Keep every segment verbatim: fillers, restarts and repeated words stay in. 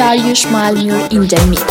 Dariush Malmur in the mix.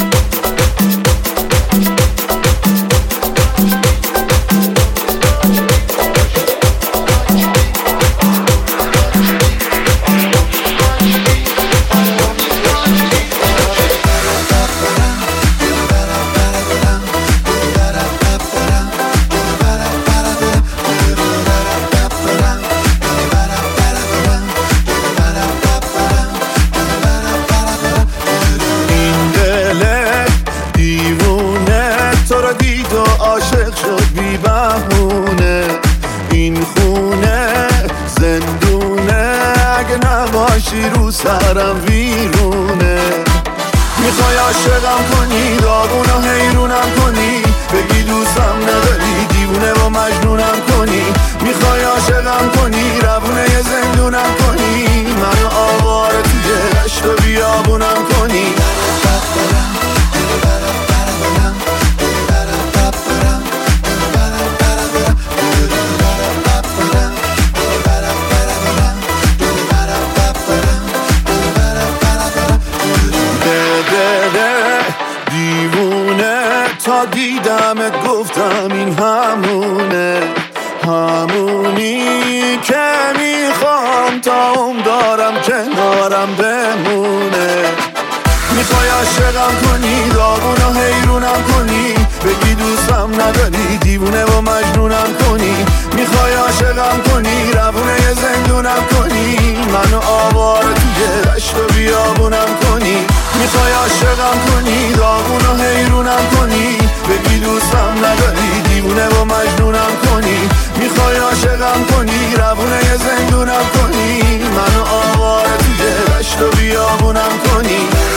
رو سرم ویرونه، میخوای عاشقم کنی، داغونو حیرونم کنی، بگی دوستم نداری، دیوونه و مجنونم کنی، میخوای عاشقم کنی، روونه یه زندونم کنی، منو آواره توی دشت و بیابونم کنی. دیدمت گفتم این همونه، همونی که میخوام تا اون دارم کنارم بمونه. میخوای عاشقم کنی، داغونو حیرونم کنی، بگی دوستم نداری، دیوونه و مجنونم کنی، میخوای عاشقم کنی، روونه یه زندونم کنی، منو آواره توی دشت و بیابونم کنی. میخوای عاشقم کنی، داغونو حیرونم کنی، بگی دوستم نداری، دیوونه و مجنونم کنی، میخوای عاشقم کنی، روونه یه زندونم کنی، منو آواره توی دشت و بیابونم کنی.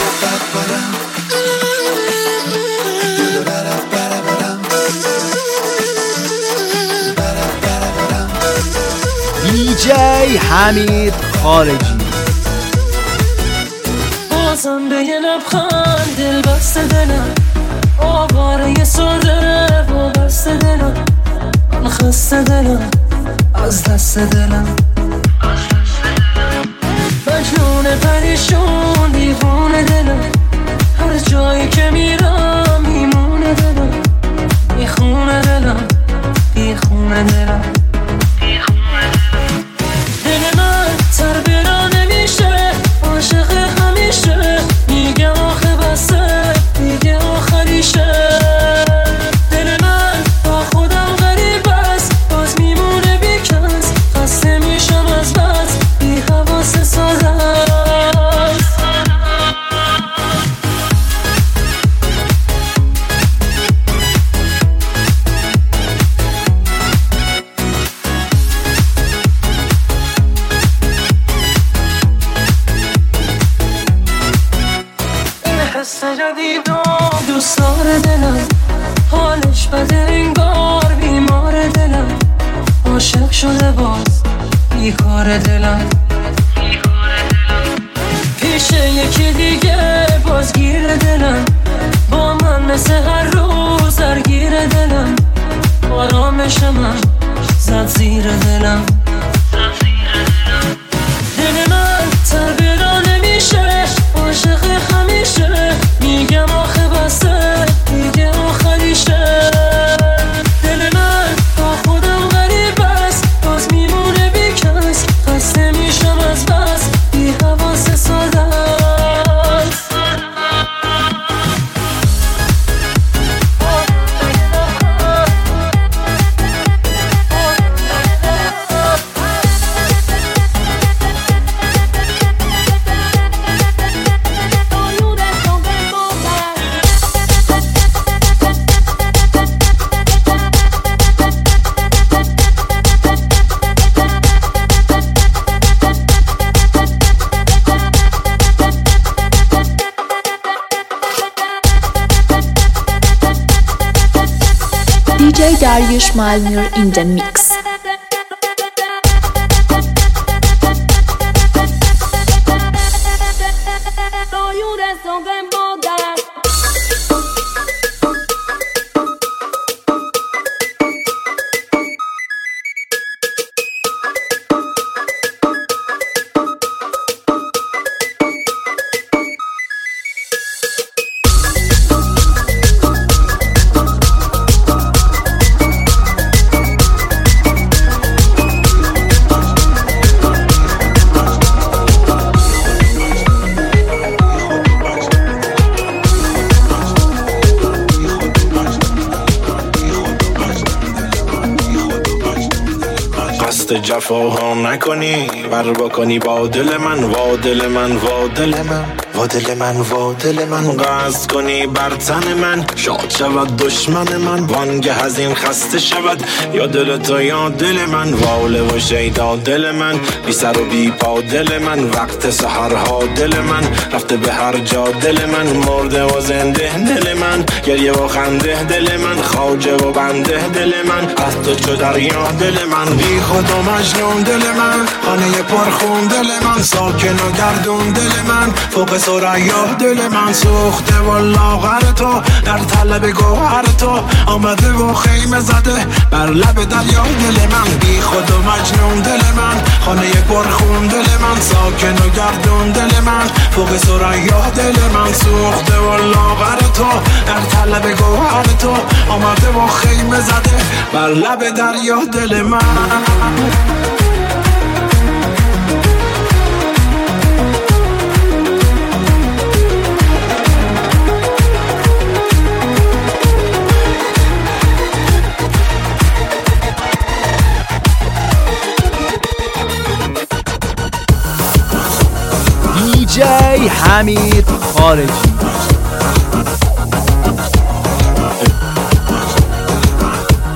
دی جی حمید خارجی. بازم به یه لبخند دل بسته دلم، آواره یه سرده و بسته دلم، من خسته دلم از دست دلم، مجنون پریشون دیوونه دلم، هر جایی که میرم میمونه دلم، میخونه دلم میخونه دلم. دل من تربیرا نمیشه، عاشق همیشه، میگه آخه بسه، میگه آخریشه. دل من با خودم غریب است، باز میمونه بیکس، خسته میشم از بس، بی حواس ساده است. حس جدیدم دوست داره دلم، حالش بده انگار بیمار دلم، عاشق شده باز بیکار دلم، پیش یکی دیگه باز گیر دلم، با من مثل هر روز درگیر دلم، آرامش من زد زیر دلم. دل من تربیرا نمیشه، عاشق همیشه، میگم آخه بسه، میگه آخریشه. دل من با خودم غریب است، باز میمونه بیکس، خسته میشم از بس، بی حواس ساده است. دی جی Dariush Malmur in the mix. قصد جفاها نکنی، بر بکنی با دل من، وا دل من، وا دل من، وا دل من، وا دل من. قصد کنی بر تن من، شاد شود دشمن من، وانگه از این خسته شود یا دل تو یا دل من. واله و شیدا دل من، بی سر و بی پا دل من، وقت سحرها دل من، رفته به هر جا دل من، مرده و زنده دل من، گریه و خنده دل من، خواجه و بنده دل من، از تو چو دریا دل من. بی خود و مجنون دل من، خانه پرخون دل من، ساکن و گردون دل من، فوق ثریا دل من، سوخته و لاغر تو در طلب گوهر تو، آمده و خیمه زده بر لب دریا دل من. بی خود و مجنون دل من، خانه پرخون دل من، ساکن و گردون دل من، فوق ثریا دل من، سوخته و لاغر تو در طلب گوهر تو، آمده و خیمه زده بر لب دریا دل من. دی جی حمید خارجی.